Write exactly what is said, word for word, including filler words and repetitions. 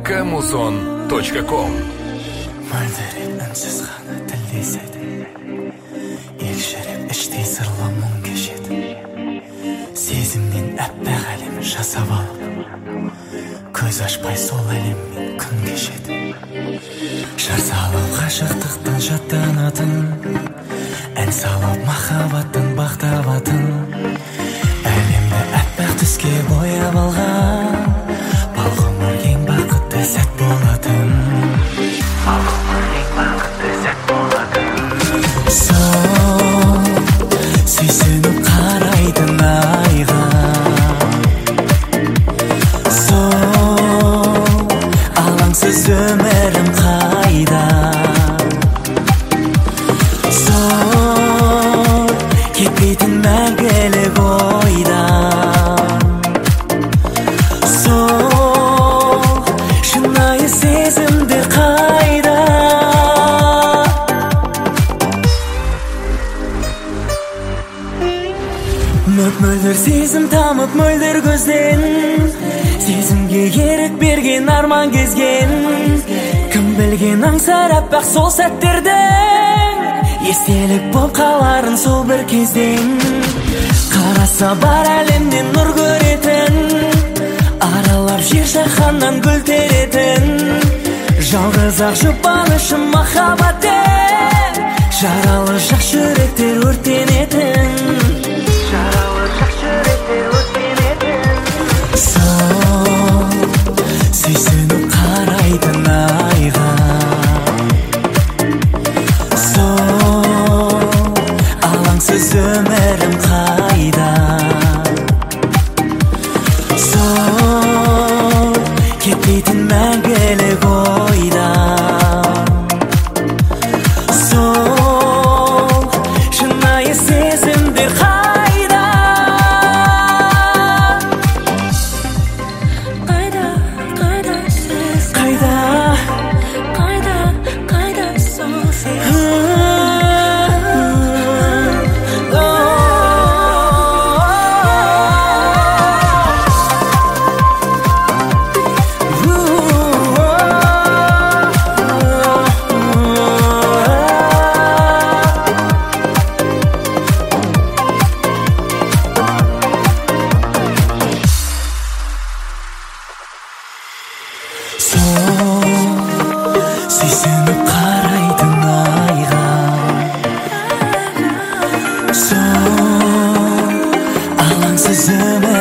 камузон точка ком. Мөлдіреп үнсіз ғана тілдеседі, елжіреп іштей сырлы мұң кешеді. Сезімнен әппақ әлем жасап алып, көз ашпай сол әлеммен күн кешеді. Жар салып ғашықтықтан жаттанатын, ән салып махаббаттан бақтабатын, әлемді әппақ түске бояп алған, балғұмыр ең бақытты сәт болатын. Балғұмыр ең бақытты сәт болатын. Сол сүйсініп қарайтын айға, сол алаңсыз өмірім қайда, сол кетпейтін мәңгілік ойда, сол шынайы сезімдер қайда. Мөп-мөлдір сезім тамып мөлдір көзден, сезімге ерік берген арман кезген, кім білген аңсар аппақ сол сәттердің, естелік боп қаларын сол бір кезден. Қараса бар әлемнен нұр көретін, аралап жер жаһаннан гүл теретін, жалғыз ақ жұбанышым махаббаттен, жаралы жақ жүректер өртенетін. Жаралы жақ жүректер өртенетін. Сол сүйсініп қарайтын айға, сол алаңсыз өмірім қайда, сол кетпейтін мәңгілік ойда, сол шынайы сезімдер қайда. Қайда, қайда сіз, қайда, қайда, қайда сол сіз. Сүйсініп қарайтын айға, сол алаңсыз өмір